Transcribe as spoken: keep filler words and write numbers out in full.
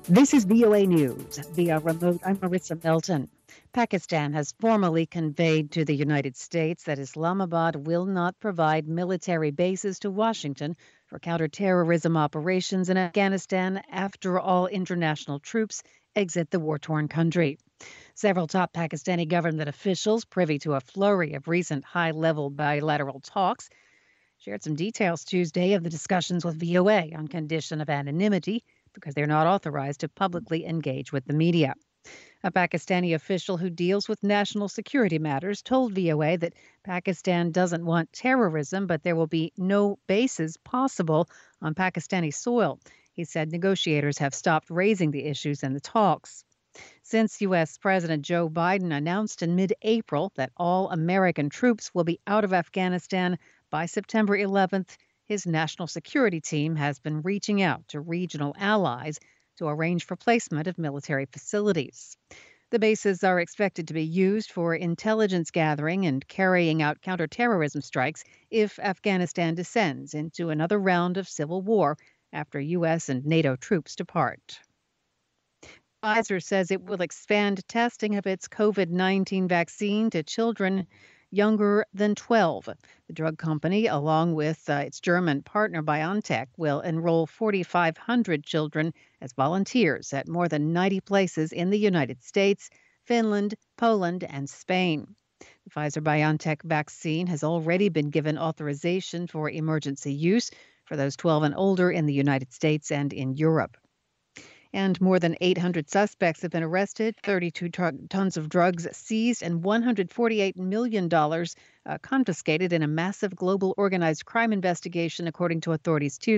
This is V O A News via remote. I'm Marissa Melton. Pakistan has formally conveyed to the United States that Islamabad will not provide military bases to Washington for counterterrorism operations in Afghanistan after all international troops exit the war-torn country. Several top Pakistani government officials, privy to a flurry of recent high-level bilateral talks, shared some details Tuesday of the discussions with V O A on condition of anonymity because they're not authorized to publicly engage with the media. A Pakistani official who deals with national security matters told V O A that Pakistan doesn't want terrorism, but there will be no bases possible on Pakistani soil. He said negotiators have stopped raising the issues in the talks. Since U S. President Joe Biden announced in mid April that all American troops will be out of Afghanistan by September eleventh, his national security team has been reaching out to regional allies to arrange for placement of military facilities. The bases are expected to be used for intelligence gathering and carrying out counterterrorism strikes if Afghanistan descends into another round of civil war after U S and NATO troops depart. Pfizer says it will expand testing of its COVID nineteen vaccine to children younger than twelve. The drug company, along with uh, its German partner BioNTech, will enroll four thousand five hundred children as volunteers at more than ninety places in the United States, Finland, Poland, and Spain. The Pfizer BioNTech vaccine has already been given authorization for emergency use for those twelve and older in the United States and in Europe. And more than eight hundred suspects have been arrested, thirty-two tr- tons of drugs seized, and one hundred forty-eight million dollars uh, confiscated in a massive global organized crime investigation, according to authorities Tuesday.